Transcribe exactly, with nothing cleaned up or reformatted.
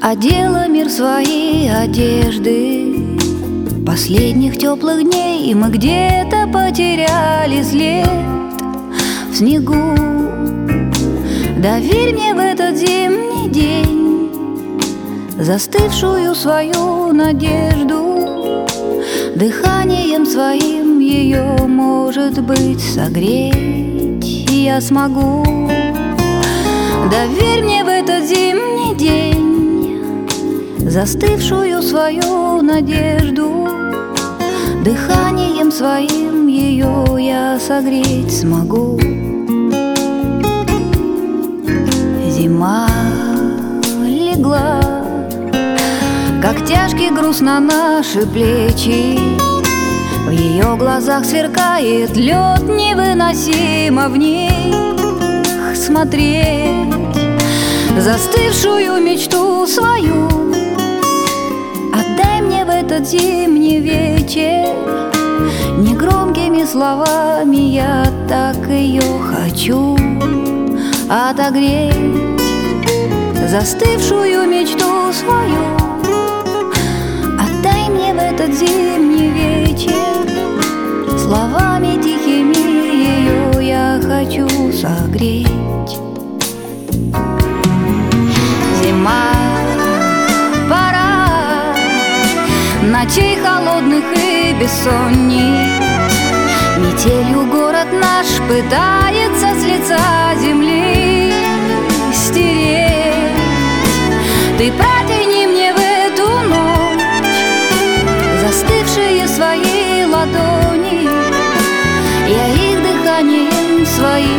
Одела мир свои одежды последних теплых дней, и мы где-то потеряли след в снегу. Доверь мне в этот зимний день застывшую свою надежду. Дыханием своим ее, может быть, согреть я смогу. Доверь мне в этот зимний день застывшую свою надежду. Дыханием своим ее я согреть смогу. Зима легла, как тяжкий груз на наши плечи. В ее глазах сверкает лед, невыносимо в них смотреть. Застывшую мечту свою отдай мне в этот зимний вечер. Негромкими словами я так ее хочу отогреть. Застывшую мечту свою отдай мне в этот зимний вечер. Словами тихими ее я хочу согреть. Зима, пора ночей холодных и бессонниц. Метелью город наш пытается с лица земли стереть. Ты протяни мне в эту ночь застывшие свои ладони, я их дыханием своим